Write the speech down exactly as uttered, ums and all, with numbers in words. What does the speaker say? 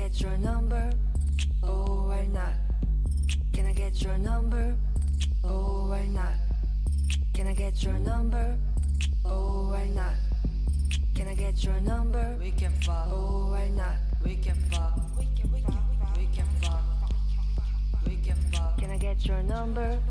get your number? Oh, why not? Can I get your number? Oh, why not? Can I get your number? Oh, why not? Can I get your number? We can